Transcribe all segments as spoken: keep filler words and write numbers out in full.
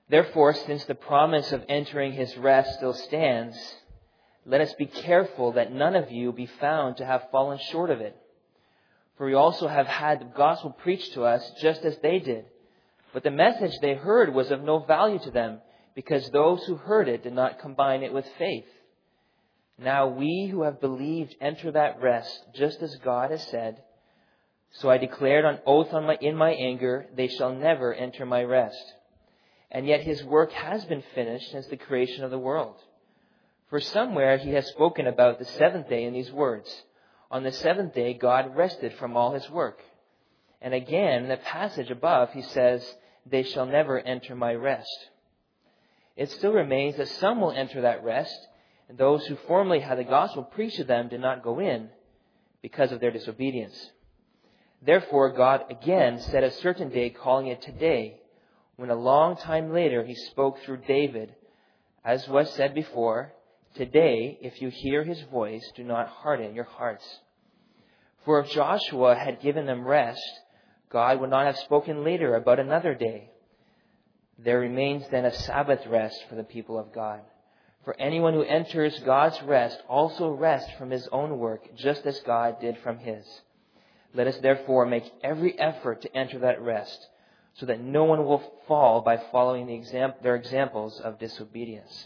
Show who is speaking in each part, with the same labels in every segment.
Speaker 1: Therefore, since the promise of entering his rest still stands, let us be careful that none of you be found to have fallen short of it. For we also have had the gospel preached to us just as they did. But the message they heard was of no value to them, because those who heard it did not combine it with faith. Now we who have believed enter that rest, just as God has said, so I declared on oath on my, in my anger, they shall never enter my rest. And yet his work has been finished since the creation of the world. For somewhere he has spoken about the seventh day in these words, on the seventh day God rested from all his work. And again, in the passage above, he says, they shall never enter my rest. It still remains that some will enter that rest, and those who formerly had the gospel preached to them did not go in because of their disobedience. Therefore, God again set a certain day, calling it today, when a long time later he spoke through David, as was said before, today, if you hear his voice, do not harden your hearts. For if Joshua had given them rest, God would not have spoken later about another day. There remains then a Sabbath rest for the people of God. For anyone who enters God's rest also rests from his own work, just as God did from his. Let us therefore make every effort to enter that rest, so that no one will fall by following the exam- their examples of disobedience.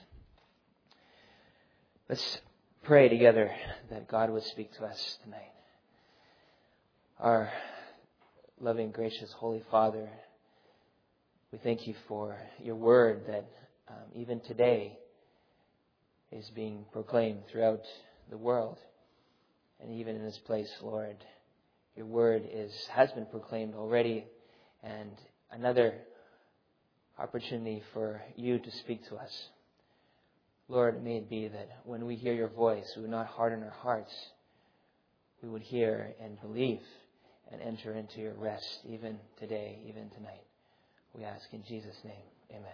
Speaker 1: Let's pray together that God would speak to us tonight. Our loving, gracious, Holy Father, we thank you for your word that um, even today is being proclaimed throughout the world. And even in this place, Lord, your word is has been proclaimed already, and another opportunity for you to speak to us. Lord, may it be that when we hear your voice, we would not harden our hearts. We would hear and believe and enter into your rest, even today, even tonight. We ask in Jesus' name, amen.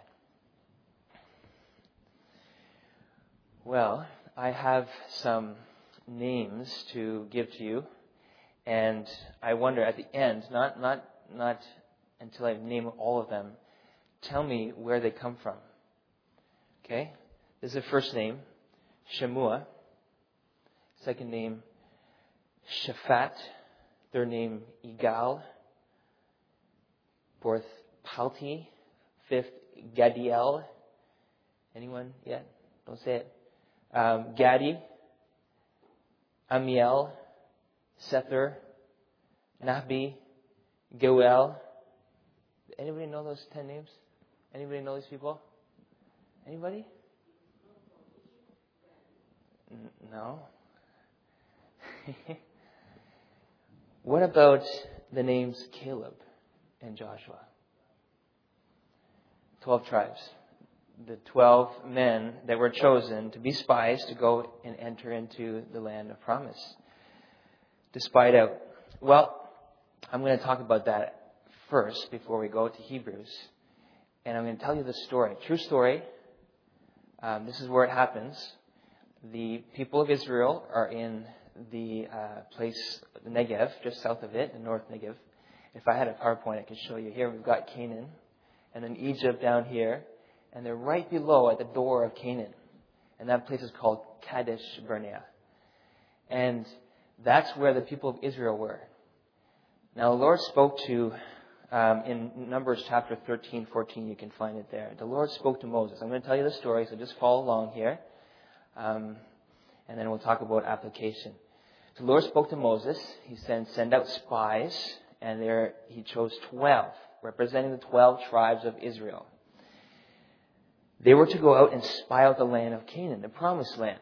Speaker 1: Well, I have some names to give to you, and I wonder at the end, not not not until I name all of them, tell me where they come from. Okay? This is the first name, Shemua. Second name, Shaphat. Third name, Igal. Fourth, Palti. Fifth, Gadiel. Anyone yet? Don't say it. Um, Gadi. Amiel. Sether. Nahbi. Goel. Anybody know those ten names? Anybody know these people? Anybody? N- no? What about the names Caleb and Joshua? Twelve tribes. The twelve men that were chosen to be spies to go and enter into the land of promise. To spy it out. Well, I'm going to talk about that first before we go to Hebrews. And I'm going to tell you the story. True story. Um, this is where it happens. The people of Israel are in the uh, place, the Negev, just south of it, the North Negev. If I had a PowerPoint, I could show you. Here we've got Canaan, and then Egypt down here, and they're right below at the door of Canaan. And that place is called Kadesh Barnea. And that's where the people of Israel were. Now, the Lord spoke to, um, in Numbers chapter thirteen, fourteen, you can find it there. The Lord spoke to Moses. I'm going to tell you the story, so just follow along here. Um, and then we'll talk about application. So the Lord spoke to Moses. He said, send out spies. And there he chose twelve, representing the twelve tribes of Israel. They were to go out and spy out the land of Canaan, the promised land.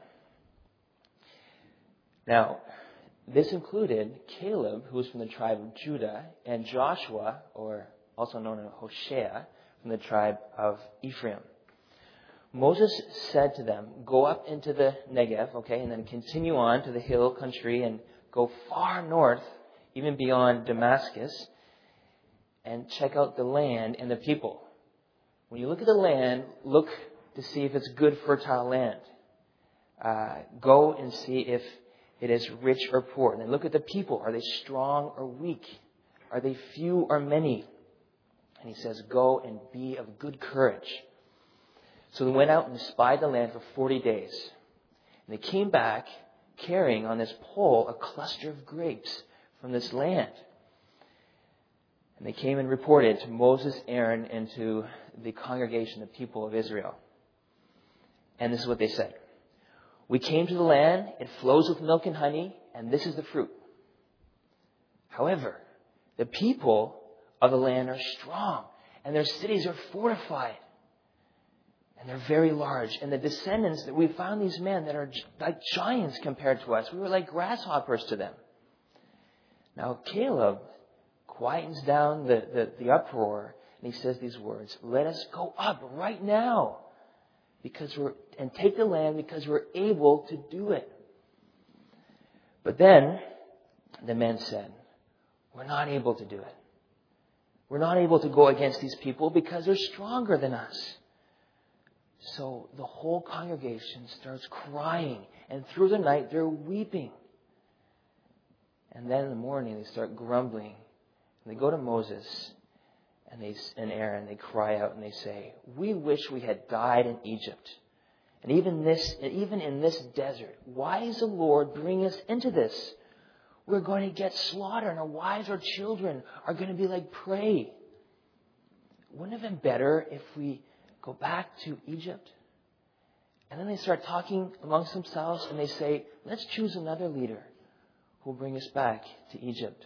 Speaker 1: Now, this included Caleb, who was from the tribe of Judah, and Joshua, or also known as Hoshea, from the tribe of Ephraim. Moses said to them, go up into the Negev, okay, and then continue on to the hill country and go far north, even beyond Damascus, and check out the land and the people. When you look at the land, look to see if it's good, fertile land. Uh, go and see if it is rich or poor. And then look at the people. Are they strong or weak? Are they few or many? And he says, go and be of good courage. So they went out and spied the land for forty days. And they came back carrying on this pole a cluster of grapes from this land. And they came and reported to Moses, Aaron, and to the congregation, the people of Israel. And this is what they said. We came to the land, it flows with milk and honey, and this is the fruit. However, the people of the land are strong, and their cities are fortified. And they're very large. And the descendants that we found, these men that are like giants compared to us. We were like grasshoppers to them. Now Caleb quietens down the, the, the uproar, and he says these words, let us go up right now because we're and take the land because we're able to do it. But then the men said, we're not able to do it. We're not able to go against these people because they're stronger than us. So the whole congregation starts crying, and through the night they're weeping. And then in the morning they start grumbling. And they go to Moses and they and Aaron. They cry out and they say, "We wish we had died in Egypt, and even this, even in this desert. Why is the Lord bringing us into this? We're going to get slaughtered, and our wives, our children are going to be like prey. Wouldn't it have been better if we go back to Egypt?" And then they start talking amongst themselves and they say, let's choose another leader who will bring us back to Egypt.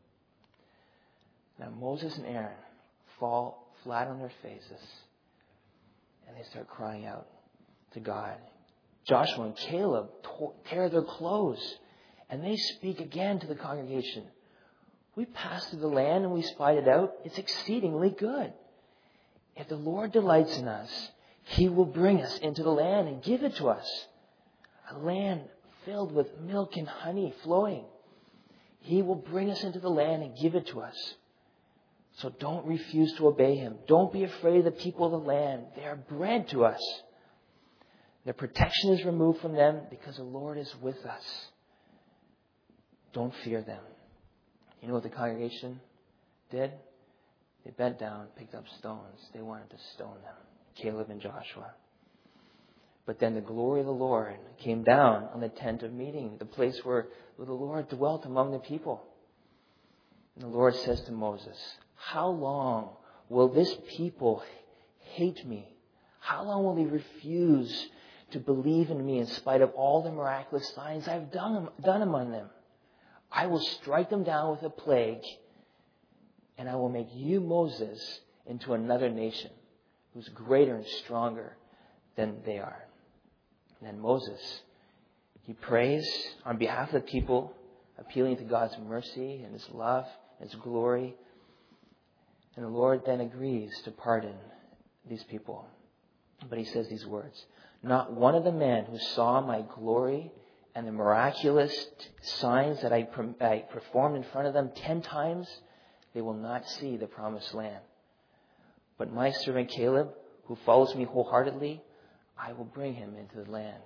Speaker 1: Now Moses and Aaron fall flat on their faces and they start crying out to God. Joshua and Caleb tear their clothes and they speak again to the congregation. We passed through the land and we spied it out. It's exceedingly good. If the Lord delights in us, He will bring us into the land and give it to us. A land filled with milk and honey flowing. He will bring us into the land and give it to us. So don't refuse to obey Him. Don't be afraid of the people of the land. They are bread to us. Their protection is removed from them because the Lord is with us. Don't fear them. You know what the congregation did? They bent down, picked up stones. They wanted to stone them, Caleb and Joshua. But then the glory of the Lord came down on the tent of meeting, the place where the Lord dwelt among the people. And the Lord says to Moses, how long will this people hate me? How long will they refuse to believe in me in spite of all the miraculous signs I've done, done among them? I will strike them down with a plague, and I will make you, Moses, into another nation who's greater and stronger than they are. And then Moses, he prays on behalf of the people, appealing to God's mercy and His love, and His glory. And the Lord then agrees to pardon these people. But He says these words, not one of the men who saw my glory and the miraculous signs that I, I performed in front of them ten times, they will not see the promised land. But my servant Caleb, who follows me wholeheartedly, I will bring him into the land.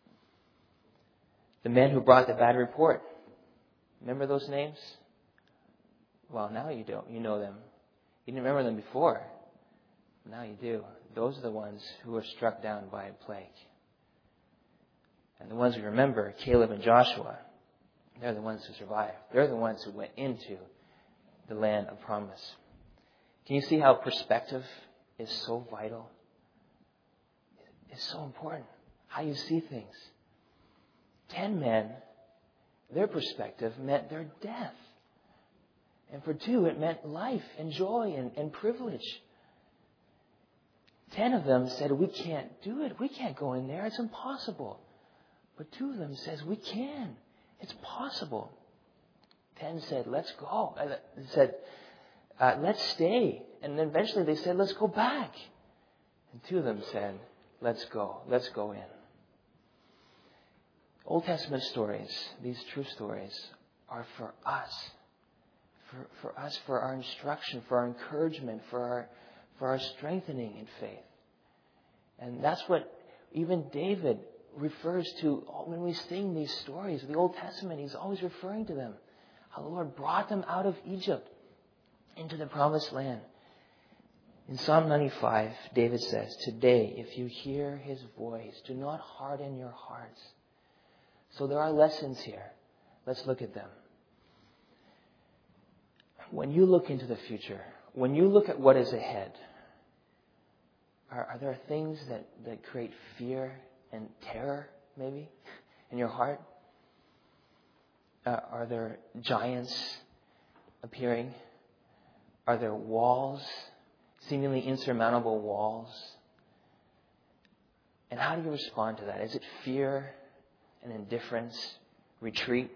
Speaker 1: The men who brought the bad report, remember those names? Well, now you don't. You know them. You didn't remember them before. Now you do. Those are the ones who were struck down by a plague. And the ones we remember, Caleb and Joshua, they're the ones who survived. They're the ones who went into the land of promise. Can you see how perspective is so vital? It's so important. How you see things. Ten men, their perspective meant their death. And for two, it meant life and joy and, and privilege. Ten of them said, we can't do it. We can't go in there. It's impossible. But two of them says, we can. It's possible. Ten said, let's go. They said, uh, let's stay. And then eventually they said, let's go back. And two of them said, let's go. Let's go in. Old Testament stories, these true stories, are for us. For, for us, for our instruction, for our encouragement, for our, for our strengthening in faith. And that's what even David refers to when we sing these stories of the Old Testament. He's always referring to them. How the Lord brought them out of Egypt into the promised land. In Psalm ninety-five, David says, "Today, if you hear his voice, do not harden your hearts." So there are lessons here. Let's look at them. When you look into the future, when you look at what is ahead, are, are there things that, that create fear and terror, maybe, in your heart? Uh, are there giants appearing? Are there walls, seemingly insurmountable walls? And how do you respond to that? Is it fear and indifference, retreat?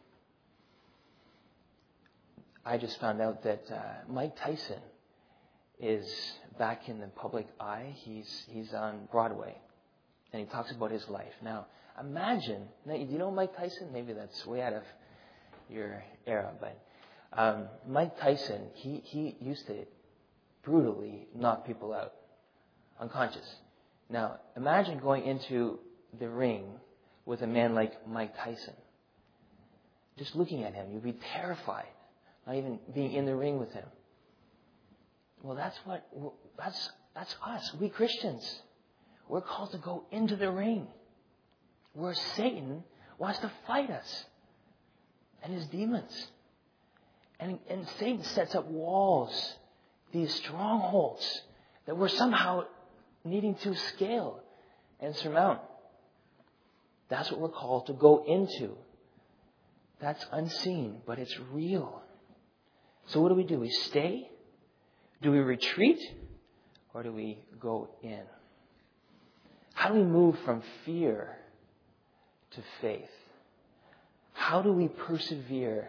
Speaker 1: I just found out that uh, Mike Tyson is back in the public eye. He's he's on Broadway, and he talks about his life. Now, imagine, now, do you know Mike Tyson? Maybe that's way out of your era, but um, Mike Tyson, he, he used to brutally knock people out, unconscious. Now, imagine going into the ring with a man like Mike Tyson. Just looking at him, you'd be terrified. Not even being in the ring with him. Well, that's what, that's, that's us. We Christians. We're called to go into the ring where Satan wants to fight us and his demons. And, and Satan sets up walls, these strongholds that we're somehow needing to scale and surmount. That's what we're called to go into. That's unseen, but it's real. So what do we do? We stay? Do we retreat? Or do we go in? How do we move from fear to faith? How do we persevere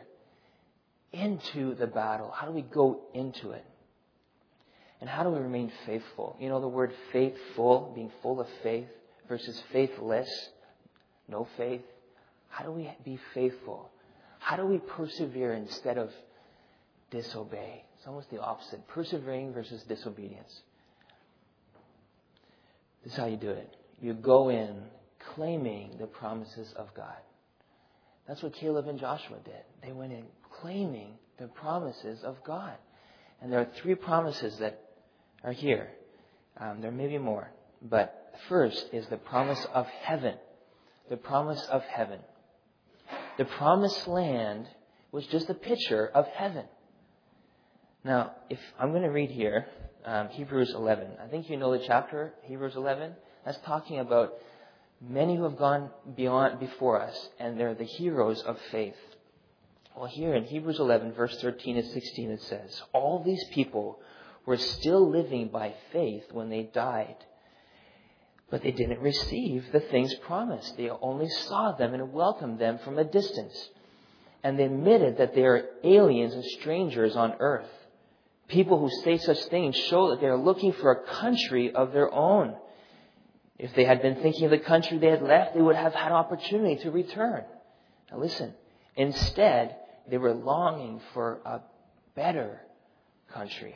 Speaker 1: into the battle? How do we go into it? And how do we remain faithful? You know the word faithful, being full of faith, versus faithless, no faith. How do we be faithful? How do we persevere instead of disobey? It's almost the opposite. Persevering versus disobedience. This is how you do it. You go in claiming the promises of God. That's what Caleb and Joshua did. They went in claiming the promises of God. And there are three promises that are here. Um, there may be more. But first is the promise of heaven. The promise of heaven. The promised land was just a picture of heaven. Now, if I'm going to read here, um, Hebrews eleven. I think you know the chapter, Hebrews eleven. That's talking about many who have gone beyond before us, and they're the heroes of faith. Well, here in Hebrews eleven, verse thirteen and sixteen, it says, "All these people were still living by faith when they died, but they didn't receive the things promised. They only saw them and welcomed them from a distance. And they admitted that they are aliens and strangers on earth. People who say such things show that they are looking for a country of their own. If they had been thinking of the country they had left, they would have had opportunity to return." Now listen, instead, they were longing for a better country,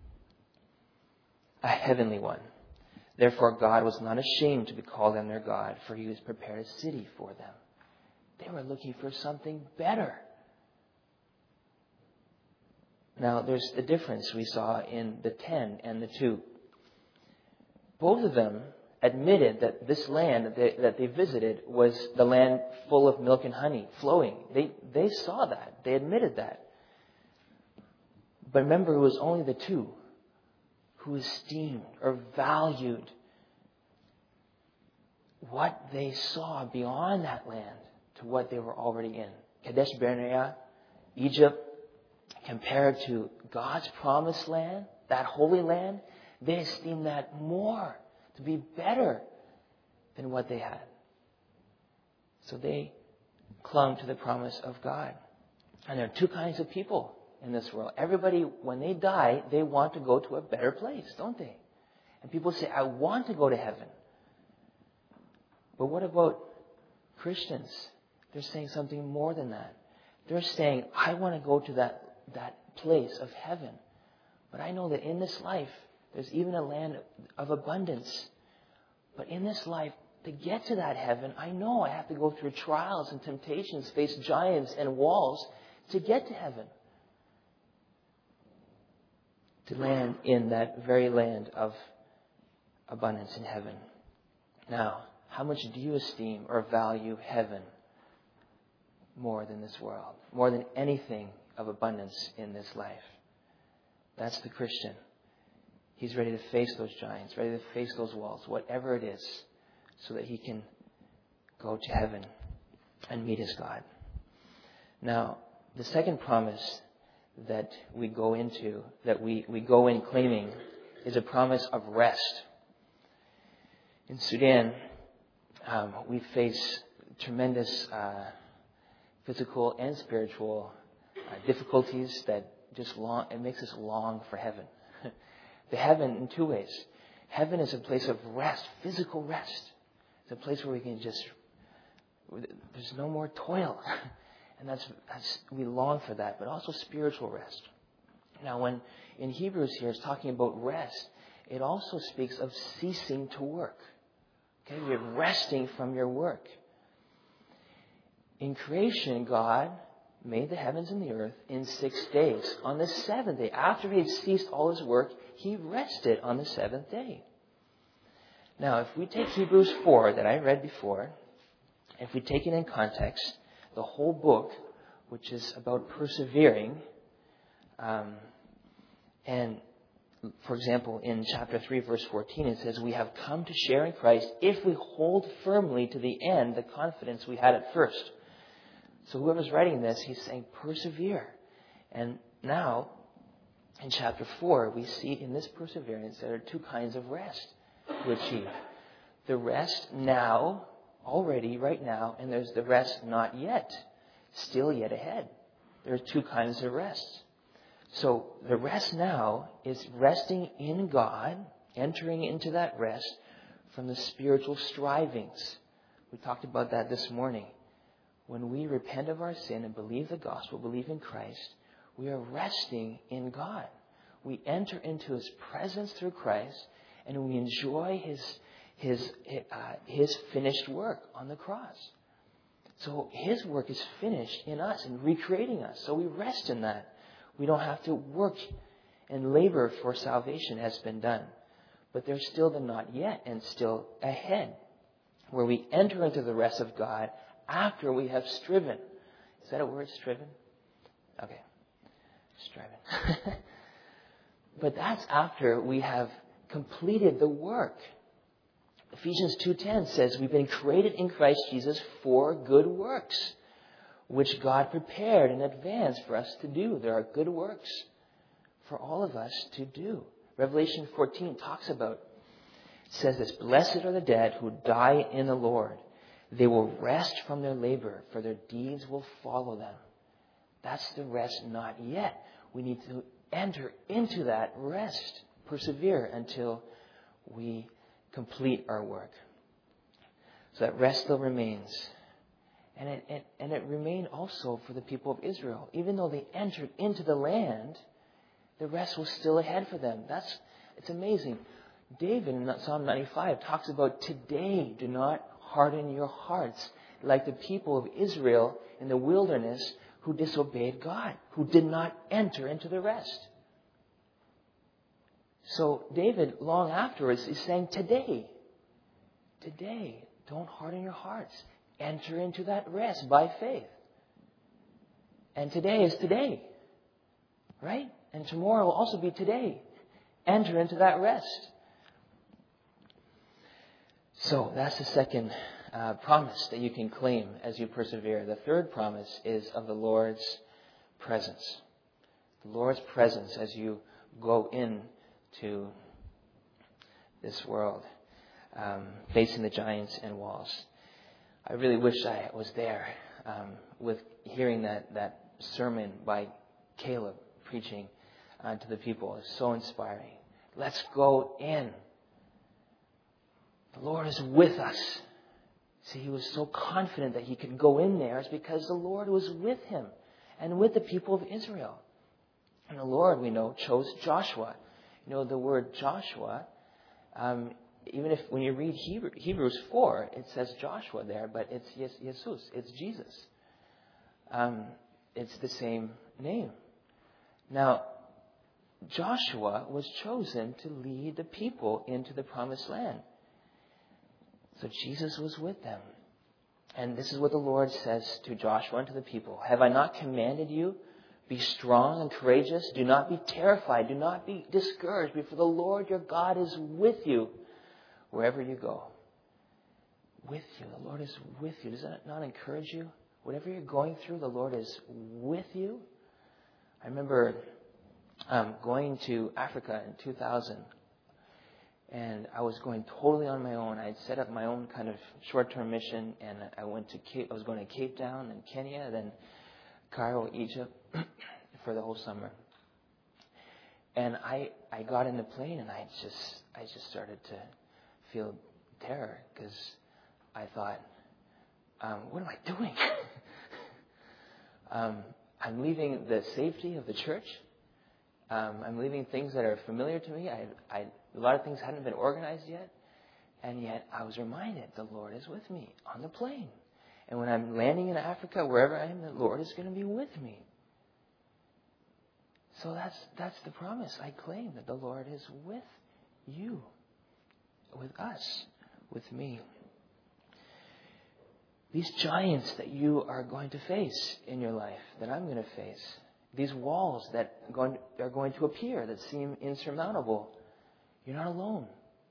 Speaker 1: a heavenly one. Therefore, God was not ashamed to be called them their God, for he has prepared a city for them. They were looking for something better. Now, there's the difference we saw in the ten and the two. Both of them admitted that this land that they, that they visited was the land full of milk and honey, flowing. They, they saw that. They admitted that. But remember, it was only the two who esteemed or valued what they saw beyond that land to what they were already in. Kadesh Barnea, Egypt, compared to God's promised land, that holy land, they esteemed that more, to be better than what they had. So they clung to the promise of God. And there are two kinds of people in this world. Everybody, when they die, they want to go to a better place, don't they? And people say, "I want to go to heaven." But what about Christians? They're saying something more than that. They're saying, "I want to go to that, that place of heaven. But I know that in this life, there's even a land of abundance. But in this life, to get to that heaven, I know I have to go through trials and temptations, face giants and walls to get to heaven." to land in that very land of abundance in heaven. Now, how much do you esteem or value heaven more than this world? More than anything of abundance in this life? That's the Christian. He's ready to face those giants, ready to face those walls, whatever it is, so that he can go to heaven and meet his God. Now, the second promise that we go into, that we, we go in claiming, is a promise of rest. In Sudan, um, we face tremendous uh, physical and spiritual uh, difficulties that just long, it makes us long for heaven. The heaven in two ways. Heaven is a place of rest, physical rest. It's a place where we can just, there's no more toil. And that's, that's, we long for that, but also spiritual rest. Now, when in Hebrews here it's talking about rest, it also speaks of ceasing to work. Okay, you're resting from your work. In creation, God made the heavens and the earth in six days. On the seventh day, after he had ceased all his work, he rested on the seventh day. Now, if we take Hebrews four that I read before, if we take it in context, the whole book, which is about persevering, um, and for example, in chapter three, verse fourteen, it says, "We have come to share in Christ if we hold firmly to the end the confidence we had at first." So whoever's writing this, he's saying, persevere. And now, in chapter four, we see in this perseverance there are two kinds of rest to achieve. The rest now, already, right now, and there's the rest not yet, still yet ahead. There are two kinds of rest. So the rest now is resting in God, entering into that rest from the spiritual strivings. We talked about that this morning. When we repent of our sin and believe the gospel, believe in Christ, we are resting in God. We enter into his presence through Christ, and we enjoy his his uh, his finished work on the cross. So his work is finished in us and recreating us. So we rest in that. We don't have to work and labor for salvation has been done. But there's still the not yet and still ahead, where we enter into the rest of God after we have striven. Is that a word, striven? Okay. Striven. But that's after we have completed the work. Ephesians two ten says we've been created in Christ Jesus for good works, which God prepared in advance for us to do. There are good works for all of us to do. Revelation fourteen talks about, it says this, "Blessed are the dead who die in the Lord. They will rest from their labor, for their deeds will follow them." That's the rest not yet. We need to enter into that rest, persevere until we complete our work. So that rest still remains. And it, it, and it remained also for the people of Israel. Even though they entered into the land, the rest was still ahead for them. That's, it's amazing. David in Psalm ninety-five talks about, "Today do not harden your hearts like the people of Israel in the wilderness who disobeyed God, who did not enter into the rest." So David, long afterwards, is saying, today, today, don't harden your hearts. Enter into that rest by faith. And today is today, right? And tomorrow will also be today. Enter into that rest. So that's the second uh, promise that you can claim as you persevere. The third promise is of the Lord's presence. The Lord's presence as you go in to this world, um, facing the giants and walls. I really wish I was there um, with hearing that, that sermon by Caleb preaching uh, to the people. It's so inspiring. Let's go in. The Lord is with us. See, he was so confident that he could go in there. It's because the Lord was with him and with the people of Israel. And the Lord, we know, chose Joshua. You know, the word Joshua, um, even if when you read Hebrew, Hebrews four, it says Joshua there, but it's Jesus, it's Jesus. Um, it's the same name. Now, Joshua was chosen to lead the people into the promised land. So Jesus was with them. And this is what the Lord says to Joshua and to the people. Have I not commanded you? Be strong and courageous. Do not be terrified. Do not be discouraged. For the Lord your God is with you wherever you go. With you. The Lord is with you. Does that not encourage you? Whatever you're going through, the Lord is with you. I remember um, going to Africa in two thousand. And I was going totally on my own. I had set up my own kind of short-term mission, and I went to Cape, I was going to Cape Town and Kenya, then Cairo, Egypt, for the whole summer. And I I got in the plane, and I just I just started to feel terror because I thought, um, what am I doing? um, I'm leaving the safety of the church. Um, I'm leaving things that are familiar to me. I, I, a lot of things hadn't been organized yet. And yet I was reminded the Lord is with me on the plane. And when I'm landing in Africa, wherever I am, the Lord is going to be with me. So that's that's the promise I claim, that the Lord is with you, with us, with me. These giants that you are going to face in your life, that I'm going to face, these walls that are going to appear that seem insurmountable, you're not alone.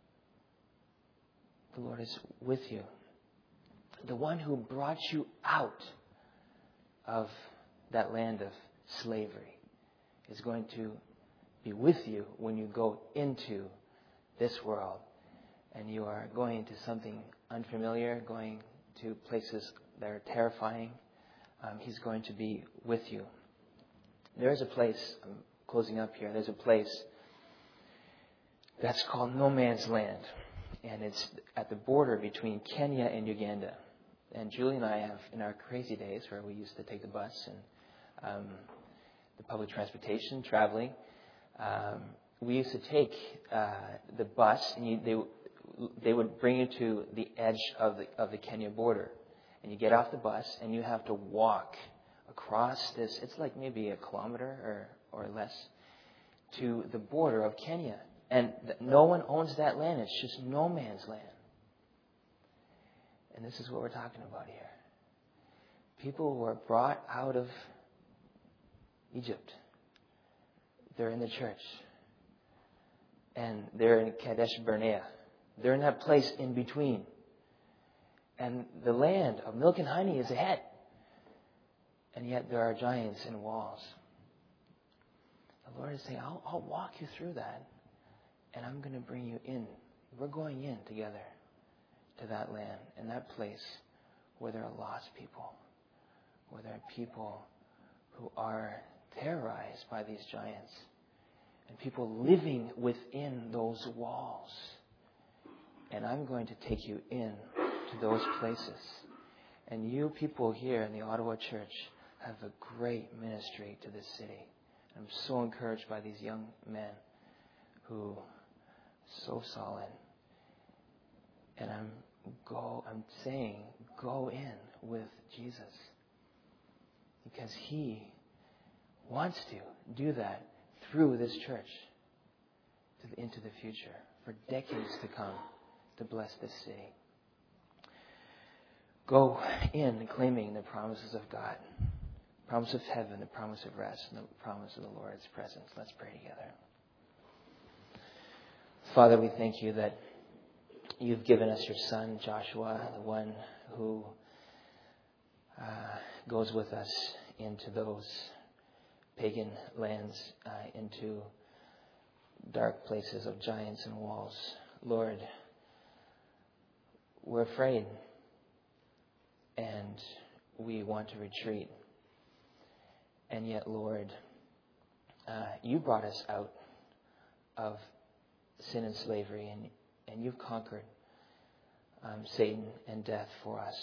Speaker 1: The Lord is with you. The one who brought you out of that land of slavery is going to be with you when you go into this world and you are going to something unfamiliar, going to places that are terrifying. Um, he's going to be with you. There is a place, I'm closing up here, there's a place that's called No Man's Land. And it's at the border between Kenya and Uganda. And Julie and I have, in our crazy days where we used to take the bus and um, the public transportation, traveling, um, we used to take uh, the bus, and you, they they would bring you to the edge of the of the Kenya border, and you get off the bus and you have to walk across this. It's like maybe a kilometer or or less to the border of Kenya, and th- no one owns that land. It's just no man's land. And this is what we're talking about here. People were brought out of Egypt. They're in the church. And they're in Kadesh Barnea. They're in that place in between. And the land of milk and honey is ahead. And yet there are giants and walls. The Lord is saying, I'll, I'll walk you through that. And I'm going to bring you in. We're going in together to that land and that place where there are lost people. Where there are people who are terrorized by these giants. And people living within those walls. And I'm going to take you in to those places. And you people here in the Ottawa church have a great ministry to this city. I'm so encouraged by these young men who are so solid. And I'm go I'm saying go in with Jesus. Because He wants to do that through this church to the, into the future for decades to come to bless this city. Go in claiming the promises of God, promise of heaven, the promise of rest, and the promise of the Lord's presence. Let's pray together. Father, we thank you that you've given us your son, Joshua, the one who uh, goes with us into those pagan lands, uh, into dark places of giants and walls. Lord, we're afraid and we want to retreat. And yet, Lord, uh, you brought us out of sin and slavery, and, and you've conquered um, Satan and death for us.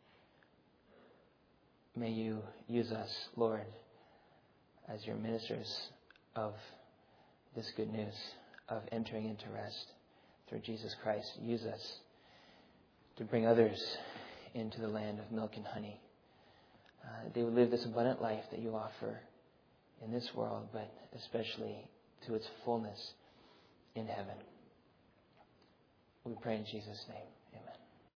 Speaker 1: May you use us, Lord, as your ministers of this good news of entering into rest through Jesus Christ. Use us to bring others into the land of milk and honey. Uh, they would live this abundant life that you offer in this world, but especially to its fullness in heaven. We pray in Jesus' name.